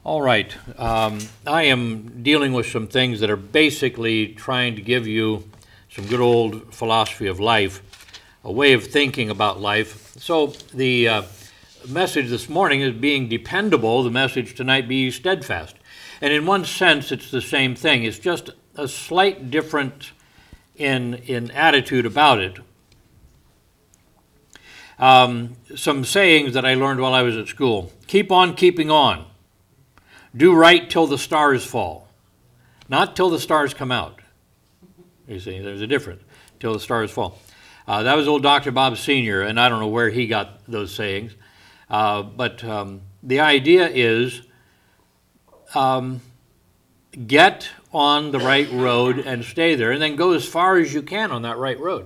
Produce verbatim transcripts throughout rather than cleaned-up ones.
All right. Um, I am dealing with some things that are basically trying to give you some good old philosophy of life, a way of thinking about life. So the uh, message this morning is being dependable. The message tonight, be steadfast. And in one sense, it's the same thing. It's just a slight difference in, in attitude about it. Um, some sayings that I learned while I was at school. Keep on keeping on. Do right till the stars fall. Not till the stars come out. You see, there's a difference. Till the stars fall. Uh, that was old Doctor Bob Senior, and I don't know where he got those sayings. Uh, but um, the idea is um, get on the right road and stay there, and then go as far as you can on that right road.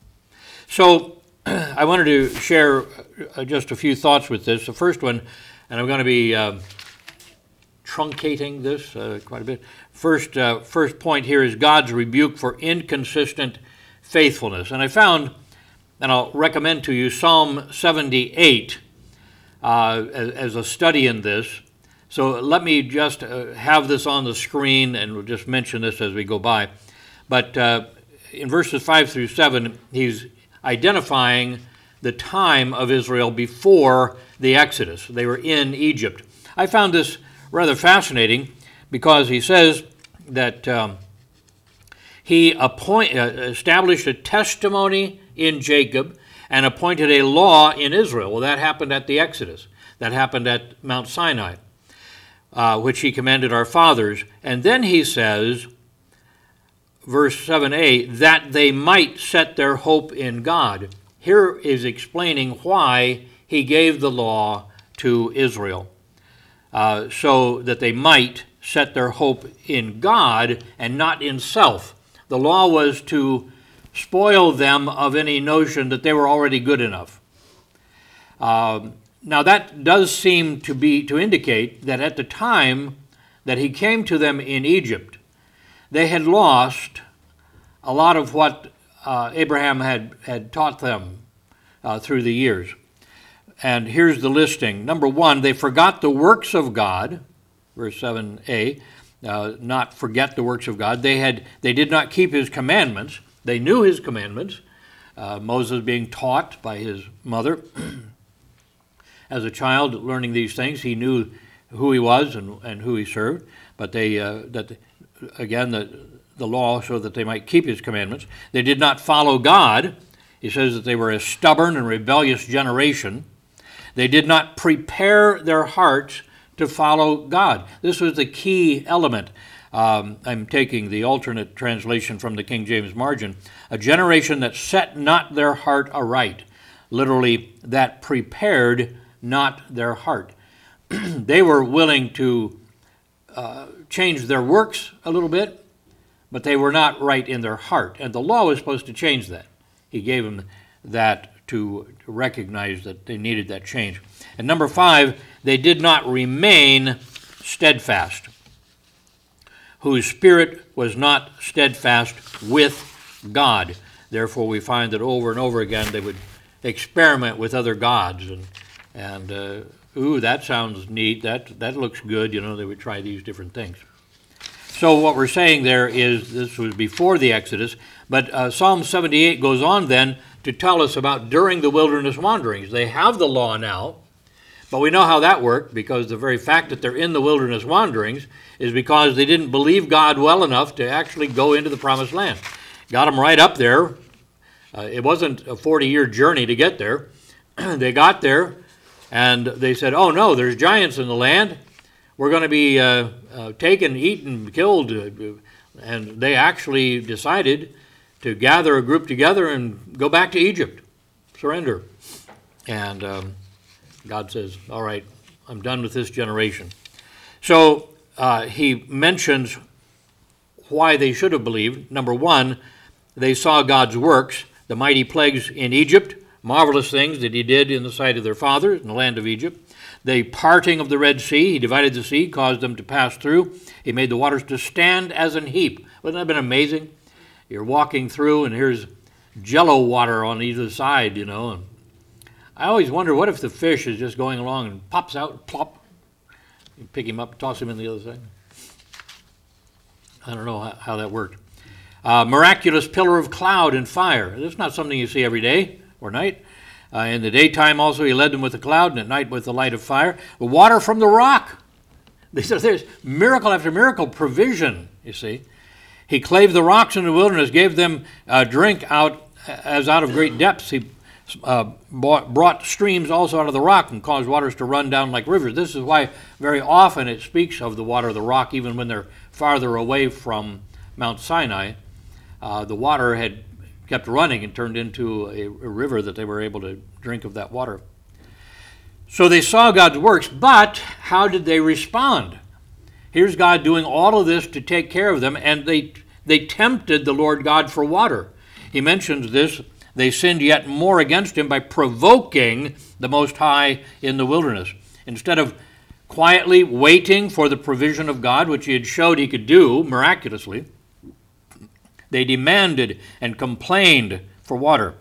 So I wanted to share uh, just a few thoughts with this. The first one, and I'm going to be uh, truncating this uh, quite a bit. First, uh, first point here is God's rebuke for inconsistent faithfulness. And I found, and I'll recommend to you, Psalm seventy-eight uh, as, as a study in this. So let me just uh, have this on the screen, and we'll just mention this as we go by. But uh, in verses five through seven, he's identifying the time of Israel before the Exodus. They were in Egypt. I found this rather fascinating because he says that um, he appoint, uh, established a testimony in Jacob and appointed a law in Israel. Well, that happened at the Exodus. That happened at Mount Sinai, uh, which he commanded our fathers. And then he says, verse seven a, that they might set their hope in God. Here is explaining why he gave the law to Israel. Uh, so that they might set their hope in God and not in self. The law was to spoil them of any notion that they were already good enough. Um, now that does seem to be to indicate that at the time that he came to them in Egypt, they had lost a lot of what uh, Abraham had, had taught them uh, through the years. And here's the listing. Number one, they forgot the works of God, verse seven a, uh, not forget the works of God. They had, they did not keep his commandments. They knew his commandments. Uh, Moses being taught by his mother. As a child, learning these things, he knew who he was and, and who he served. But they, uh, that again, the, the law so that they might keep his commandments. They did not follow God. He says that they were a stubborn and rebellious generation. They did not prepare their hearts to follow God. This was the key element. Um, I'm taking the alternate translation from the King James margin. A generation that set not their heart aright. Literally, that prepared not their heart. They were willing to uh, change their works a little bit, but they were not right in their heart. And the law was supposed to change that. He gave them that to recognize that they needed that change. And number five, they did not remain steadfast, whose spirit was not steadfast with God. Therefore, we find that over and over again they would experiment with other gods. And, and uh, ooh, that sounds neat. That, that looks good. You know, they would try these different things. So what we're saying there is this was before the Exodus, but uh, Psalm seventy-eight goes on then to tell us about during the wilderness wanderings. They have the law now, but we know how that worked because the very fact that they're in the wilderness wanderings is because they didn't believe God well enough to actually go into the promised land. Got them right up there. Uh, it wasn't a forty-year journey to get there. They got there, and they said, oh no, there's giants in the land. We're going to be uh, uh, taken, eaten, killed. Uh, and they actually decided to gather a group together and go back to Egypt, surrender. And um, God says, all right, I'm done with this generation. So uh, he mentions why they should have believed. Number one, they saw God's works, the mighty plagues in Egypt, marvelous things that he did in the sight of their fathers in the land of Egypt. The parting of the Red Sea, he divided the sea, caused them to pass through. He made the waters to stand as an heap. Wouldn't that have been amazing? You're walking through and here's jello water on either side, you know. And I always wonder, what if the fish is just going along and pops out, plop, You pick him up, toss him in the other side. I don't know how, how that worked. Uh, miraculous pillar of cloud and fire. This is not something you see every day or night. Uh, in the daytime also he led them with a cloud, and at night with the light of fire. The water from the rock. There's miracle after miracle provision, you see. He clave the rocks in the wilderness, gave them uh, drink out as out of great depths. He uh, bought, brought streams also out of the rock and caused waters to run down like rivers. This is why very often it speaks of the water of the rock, even when they're farther away from Mount Sinai. Uh, the water had kept running and turned into a, a river that they were able to drink of that water. So they saw God's works, but how did they respond? Here's God doing all of this to take care of them, and they they tempted the Lord God for water. He mentions this. They sinned yet more against him by provoking the Most High in the wilderness. Instead of quietly waiting for the provision of God, which he had showed he could do miraculously, they demanded and complained for water.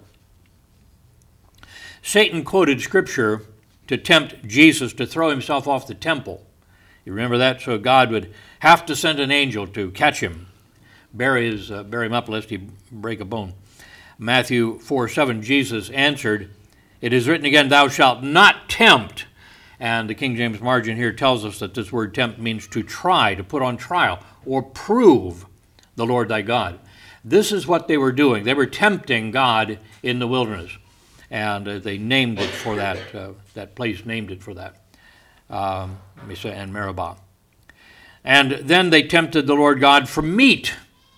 Satan quoted Scripture to tempt Jesus to throw himself off the temple. You remember that? So God would have to send an angel to catch him, bury, his, uh, bury him up lest he break a bone. Matthew four seven, Jesus answered, "It is written again, thou shalt not tempt." And the King James margin here tells us that this word tempt means to try, to put on trial, or prove the Lord thy God. This is what they were doing. They were tempting God in the wilderness. And uh, they named it for that. Uh, that place named it for that. Um, let me say, and Meribah. And then they tempted the Lord God for meat.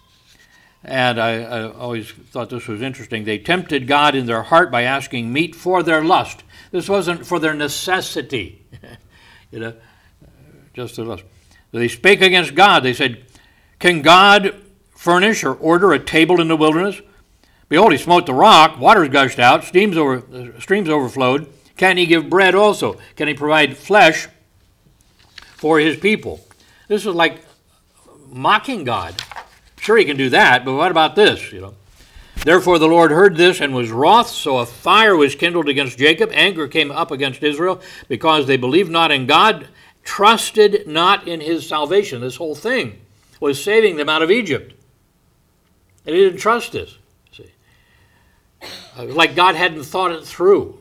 And I, I always thought this was interesting. They tempted God in their heart by asking meat for their lust. This wasn't for their necessity, you know, just their lust. They spake against God. They said, "Can God furnish or order a table in the wilderness? Behold, he smote the rock, waters gushed out, streams over, streams overflowed. Can he give bread also? Can he provide flesh for his people?" This is like mocking God. Sure, he can do that, but what about this, you know? Therefore the Lord heard this and was wroth, so a fire was kindled against Jacob. Anger came up against Israel, because they believed not in God, trusted not in his salvation. This whole thing was saving them out of Egypt. And he didn't trust this. See, it was like God hadn't thought it through.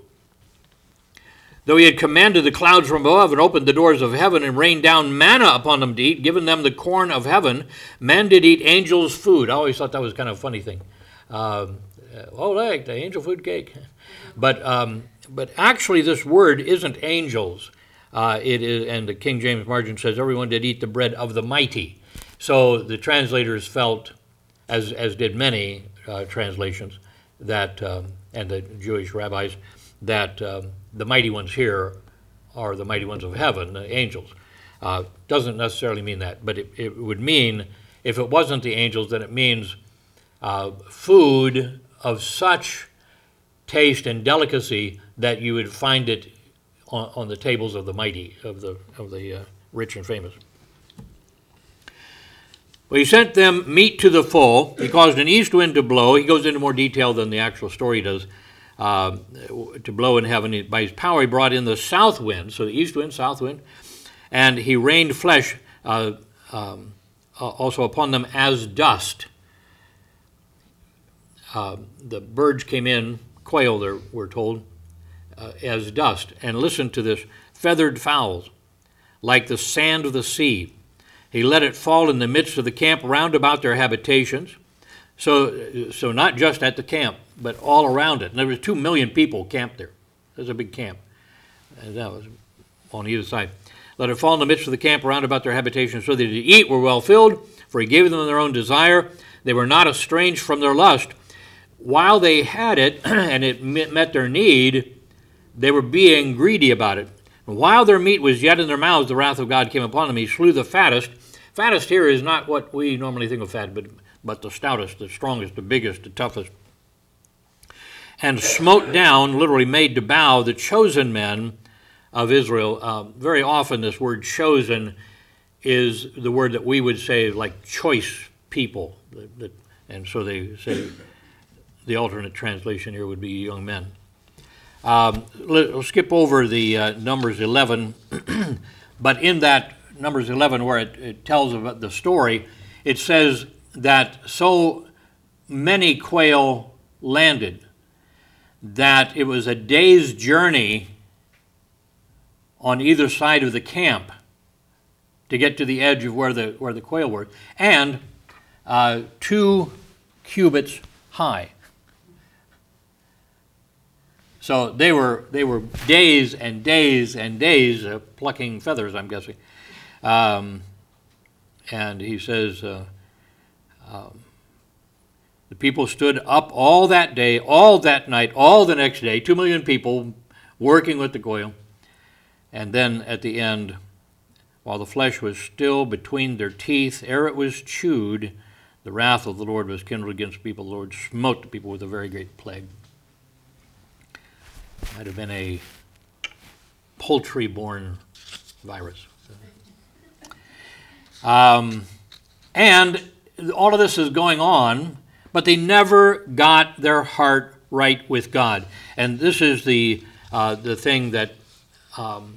Though he had commanded the clouds from above and opened the doors of heaven and rained down manna upon them to eat, given them the corn of heaven, men did eat angels' food. I always thought that was kind of a funny thing. Um, oh, like the angel food cake. But um, but actually this word isn't angels. Uh, it is, and the King James margin says, everyone did eat the bread of the mighty. So the translators felt, as as did many uh, translations, that um, and the Jewish rabbis, that um, the mighty ones here are the mighty ones of heaven, the angels. Uh, doesn't necessarily mean that, but it, it would mean, if it wasn't the angels, then it means uh, food of such taste and delicacy that you would find it on, on the tables of the mighty, of the of the uh, rich and famous. Well, he sent them meat to the full. He caused an east wind to blow. He goes into more detail than the actual story does. Uh, to blow in heaven. By his power he brought in the south wind, so the east wind, south wind, and he rained flesh uh, um, also upon them as dust. Uh, the birds came in, quail, there, we're told, uh, as dust. And listen to this, feathered fowls, like the sand of the sea. He let it fall in the midst of the camp round about their habitations. So, so not just at the camp, but all around it. And there was two million people camped there. There's a big camp. And that was on either side. Let it fall in the midst of the camp around about their habitation, so that to eat were well filled, for he gave them their own desire. They were not estranged from their lust. While they had it, and it met their need, they were being greedy about it. And while their meat was yet in their mouths, the wrath of God came upon them. He slew the fattest. Fattest here is not what we normally think of fat, but but the stoutest, the strongest, the biggest, the toughest. And smote down, literally made to bow, the chosen men of Israel. Uh, very often this word chosen is the word that we would say like choice people. That, that, and so they say the alternate translation here would be young men. Um, let, we'll skip over the uh, Numbers eleven. But in that Numbers eleven, where it, it tells about the story, it says that so many quail landed that it was a day's journey on either side of the camp to get to the edge of where the where the quail were, and uh, two cubits high. So they were they were days and days and days uh, plucking feathers, I'm guessing. Um, and he says, uh, um, the people stood up all that day, all that night, all the next day, two million people working with the quail. And then at the end, while the flesh was still between their teeth, ere it was chewed, the wrath of the Lord was kindled against the people. The Lord smote the people with a very great plague. Might have been a poultry-borne virus. Um, and all of this is going on, but they never got their heart right with God. And this is the uh, the thing that um,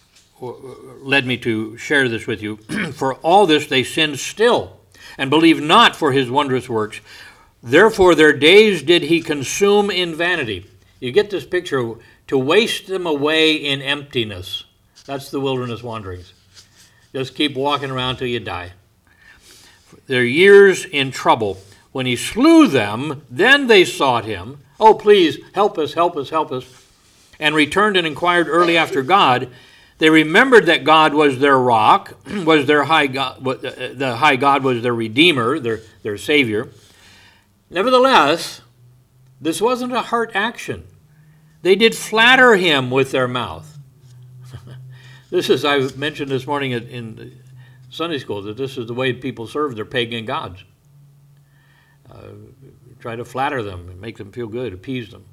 led me to share this with you. For all this they sinned still, and believed not for his wondrous works. Therefore their days did he consume in vanity. You get this picture, to waste them away in emptiness. That's the wilderness wanderings. Just keep walking around till you die. Their years in trouble. When he slew them, then they sought him. Oh, please, help us, help us, help us. And returned and inquired early after God. They remembered that God was their rock, was their high God, the high God was their Redeemer, their, their Savior. Nevertheless, this wasn't a heart action. They did flatter him with their mouth. This is, I mentioned this morning in Sunday school, that this is the way people serve their pagan gods. Uh, try to flatter them and make them feel good, appease them.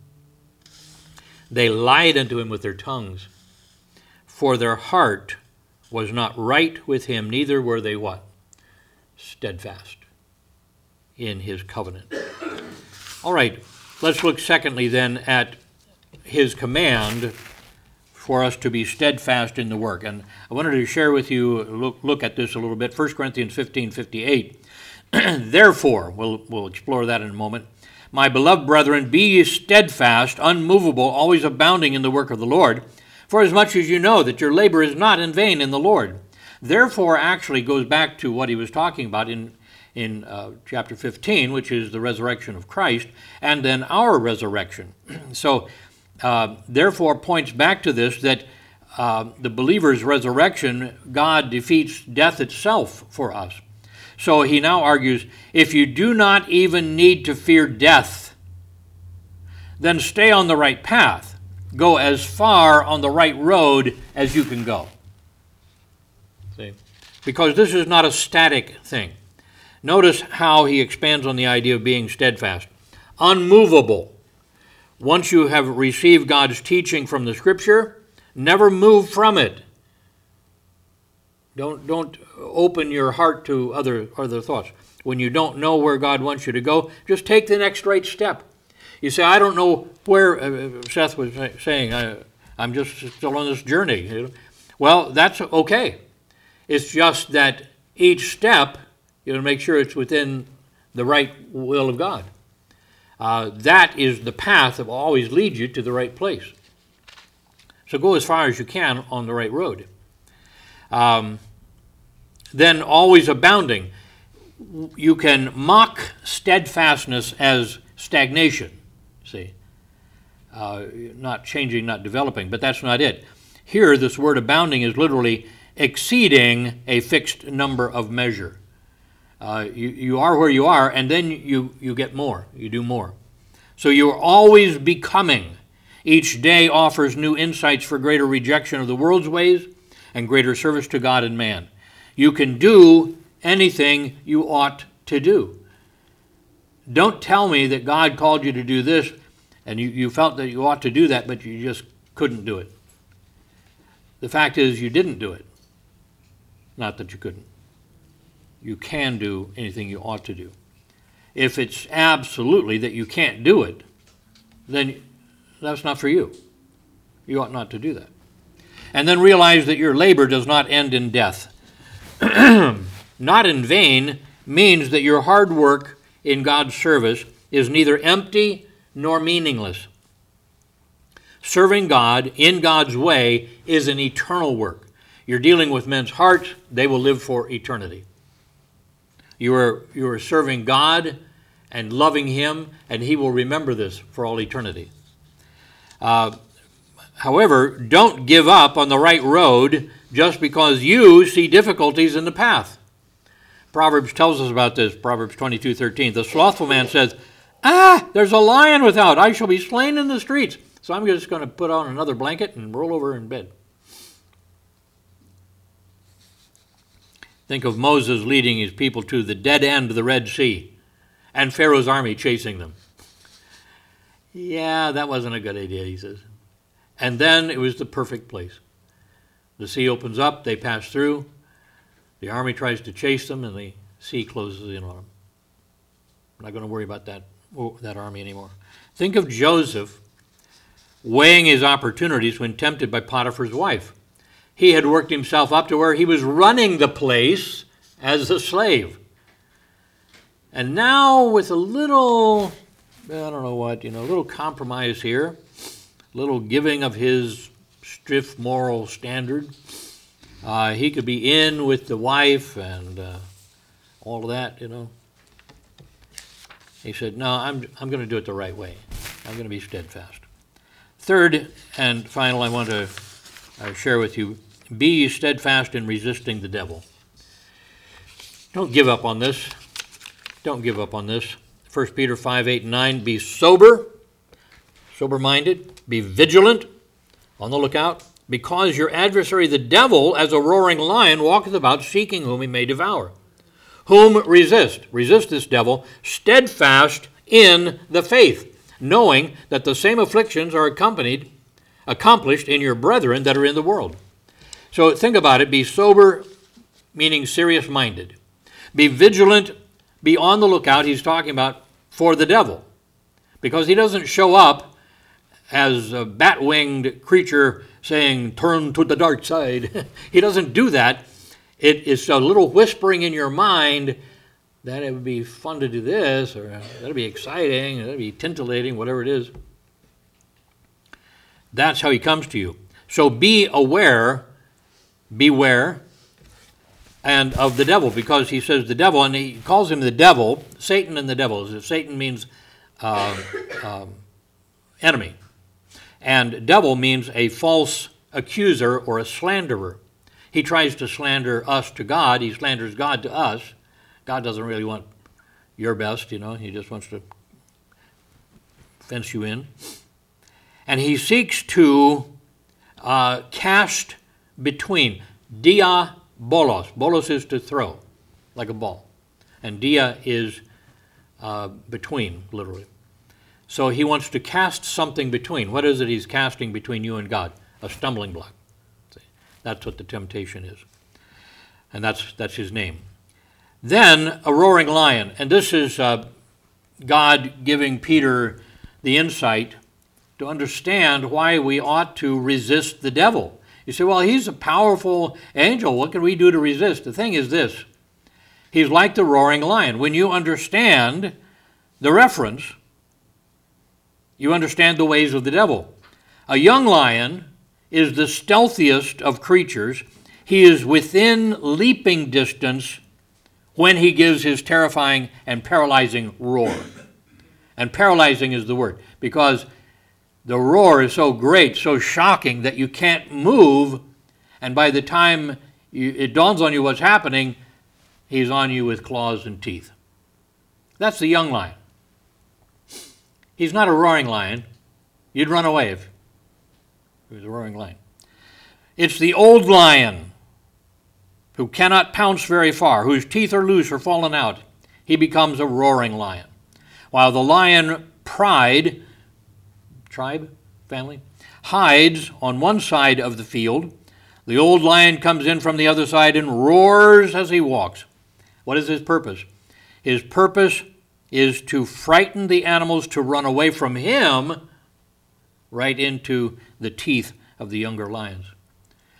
They lied unto him with their tongues, for their heart was not right with him, neither were they what? Steadfast in his covenant. All right, let's look secondly then at his command for us to be steadfast in the work. And I wanted to share with you, look, look at this a little bit. First Corinthians fifteen fifty-eight. Therefore, we'll, we'll explore that in a moment. My beloved brethren, be ye steadfast, unmovable, always abounding in the work of the Lord, for as much as you know that your labor is not in vain in the Lord. Therefore actually goes back to what he was talking about in, in uh, chapter fifteen, which is the resurrection of Christ, and then our resurrection. So, uh, therefore points back to this, that uh, the believer's resurrection, God defeats death itself for us. So he now argues, if you do not even need to fear death, then stay on the right path. Go as far on the right road as you can go. See? Because this is not a static thing. Notice how he expands on the idea of being steadfast. Unmovable. Once you have received God's teaching from the Scripture, never move from it. Don't don't open your heart to other other thoughts. When you don't know where God wants you to go, just take the next right step. You say, I don't know where, uh, Seth was saying, I, I'm just still on this journey. You know? Well, that's okay. It's just that each step, you know, make sure it's within the right will of God. Uh, that is the path that will always lead you to the right place. So go as far as you can on the right road. Um, then always abounding. You can mock steadfastness as stagnation, see, uh, not changing, not developing, but that's not it. Here, this word abounding is literally exceeding a fixed number of measure. Uh, you, you are where you are, and then you, you get more, you do more. So you're always becoming. Each day offers new insights for greater rejection of the world's ways and greater service to God and man. You can do anything you ought to do. Don't tell me that God called you to do this and you, you felt that you ought to do that, but you just couldn't do it. The fact is you didn't do it. Not that you couldn't. You can do anything you ought to do. If it's absolutely that you can't do it, then that's not for you. You ought not to do that. And then realize that your labor does not end in death. Not in vain means that your hard work in God's service is neither empty nor meaningless. Serving God in God's way is an eternal work. You're dealing with men's hearts. They will live for eternity. You are, you are serving God and loving Him, and He will remember this for all eternity. Uh, however, don't give up on the right road just because you see difficulties in the path. Proverbs tells us about this, Proverbs twenty-two thirteen. The slothful man says, ah, there's a lion without. I shall be slain in the streets. So I'm just going to put on another blanket and roll over in bed. Think of Moses leading his people to the dead end of the Red Sea and Pharaoh's army chasing them. Yeah, that wasn't a good idea, he says. And then it was the perfect place. The sea opens up, they pass through, the army tries to chase them, and the sea closes in on them. I'm not going to worry about that, that army anymore. Think of Joseph weighing his opportunities when tempted by Potiphar's wife. He had worked himself up to where he was running the place as a slave. And now with a little, I don't know what, you know, a little compromise here, a little giving of his stiff moral standard, uh, he could be in with the wife and uh, all of that, you know. He said, no, I'm, I'm going to do it the right way. I'm going to be steadfast. Third and final, I want to uh, share with you, be steadfast in resisting the devil. Don't give up on this. Don't give up on this. First Peter five, eight, and nine, be sober, sober-minded, be vigilant, on the lookout, because your adversary the devil, as a roaring lion, walketh about seeking whom he may devour. Whom resist, resist this devil, steadfast in the faith, knowing that the same afflictions are accompanied, accomplished in your brethren that are in the world. So think about it. Be sober, meaning serious-minded. Be vigilant, be on the lookout. He's talking about for the devil, because he doesn't show up as a bat-winged creature saying, turn to the dark side. He doesn't do that. It is a little whispering in your mind that it would be fun to do this, or that'd be exciting, that'd be titillating, whatever it is. That's how he comes to you. So be aware, beware, and of the devil, because he says the devil, and he calls him the devil, Satan and the devil. Satan means uh, um, enemy, and devil means a false accuser or a slanderer. He tries to slander us to God. He slanders God to us. God doesn't really want your best, you know. He just wants to fence you in. And he seeks to uh, cast between. Dia bolos. Bolos is to throw, like a ball. And dia is uh, between, literally. So he wants to cast something between. What is it he's casting between you and God? A stumbling block. That's what the temptation is. And that's that's his name. Then a roaring lion. And this is uh, God giving Peter the insight to understand why we ought to resist the devil. You say, well, he's a powerful angel. What can we do to resist? The thing is this. He's like the roaring lion. When you understand the reference, you understand the ways of the devil. A young lion is the stealthiest of creatures. He is within leaping distance when he gives his terrifying and paralyzing roar. And paralyzing is the word, because the roar is so great, so shocking, that you can't move, and by the time you, it dawns on you what's happening, he's on you with claws and teeth. That's the young lion. He's not a roaring lion. You'd run away if he was a roaring lion. It's the old lion who cannot pounce very far, whose teeth are loose or fallen out. He becomes a roaring lion. While the lion pride, tribe, family, hides on one side of the field, the old lion comes in from the other side and roars as he walks. What is his purpose? His purpose is to frighten the animals to run away from him right into the teeth of the younger lions.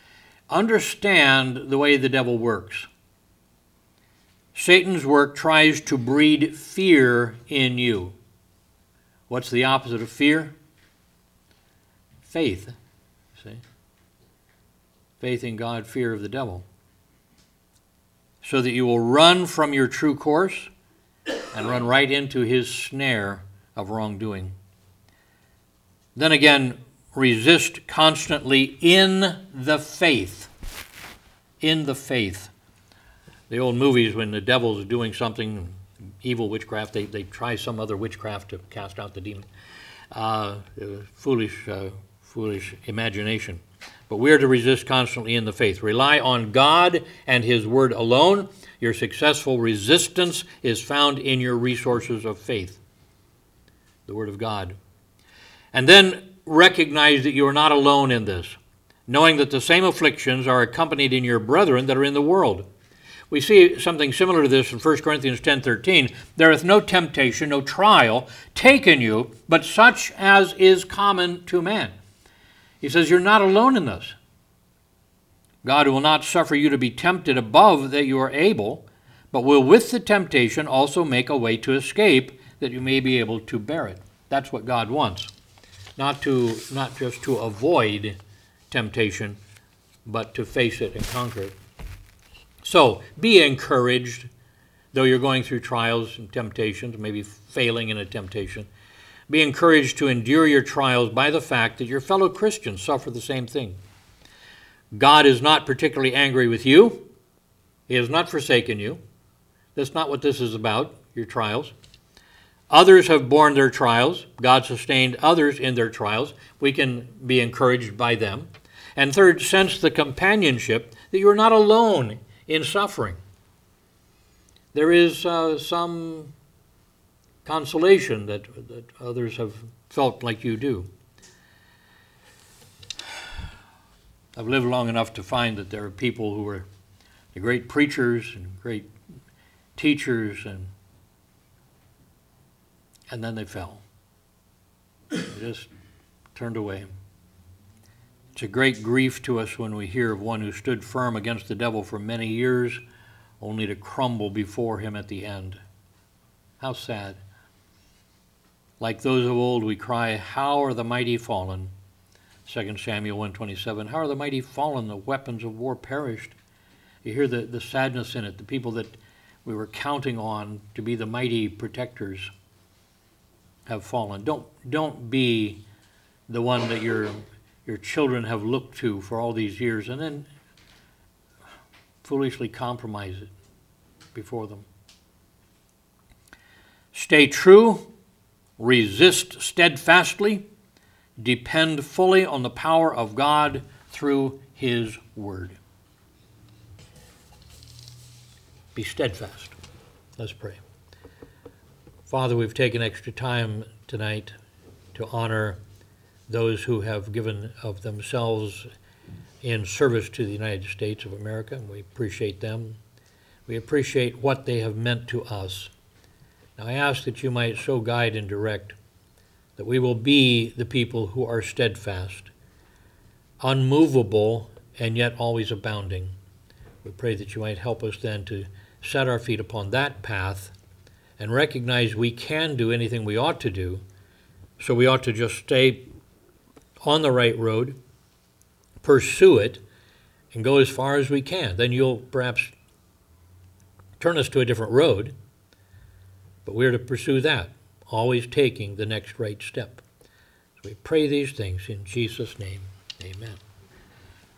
Understand the way the devil works. Satan's work tries to breed fear in you. What's the opposite of fear? Faith. See? Faith in God, fear of the devil. So that you will run from your true course and run right into his snare of wrongdoing. Then again, resist constantly in the faith. In the faith. The old movies, when the devil's doing something, evil witchcraft, they, they try some other witchcraft to cast out the demon. Uh, foolish, uh, foolish imagination. But we are to resist constantly in the faith. Rely on God and his word alone. Your successful resistance is found in your resources of faith, the word of God. And then recognize that you are not alone in this, knowing that the same afflictions are accompanied in your brethren that are in the world. We see something similar to this in First Corinthians ten thirteen. There is no temptation, no trial taken you, but such as is common to man. He says you're not alone in this. God will not suffer you to be tempted above that you are able, but will with the temptation also make a way to escape, that you may be able to bear it. That's what God wants. Not to, not just to avoid temptation, but to face it and conquer it. So, be encouraged, though you're going through trials and temptations, maybe failing in a temptation. Be encouraged to endure your trials by the fact that your fellow Christians suffer the same thing. God is not particularly angry with you. He has not forsaken you. That's not what this is about, your trials. Others have borne their trials. God sustained others in their trials. We can be encouraged by them. And third, sense the companionship that you are not alone in suffering. There is uh, some consolation that, that others have felt like you do. I've lived long enough to find that there are people who are the great preachers and great teachers, and and then they fell. They just turned away. It's a great grief to us when we hear of one who stood firm against the devil for many years, only to crumble before him at the end. How sad. Like those of old, we cry, how are the mighty fallen? Second Samuel one twenty-seven, how are the mighty fallen? The weapons of war perished. You hear the, the sadness in it, the people that we were counting on to be the mighty protectors have fallen. Don't, don't be the one that your, your children have looked to for all these years and then foolishly compromise it before them. Stay true, resist steadfastly, depend fully on the power of God through his word. Be steadfast. Let's pray. Father, we've taken extra time tonight to honor those who have given of themselves in service to the United States of America. We appreciate them. We appreciate what they have meant to us. Now I ask that you might so guide and direct that we will be the people who are steadfast, unmovable, and yet always abounding. We pray that you might help us then to set our feet upon that path and recognize we can do anything we ought to do, so we ought to just stay on the right road, pursue it, and go as far as we can. Then you'll perhaps turn us to a different road, but we're to pursue that, always taking the next right step. So we pray these things in Jesus' name. Amen.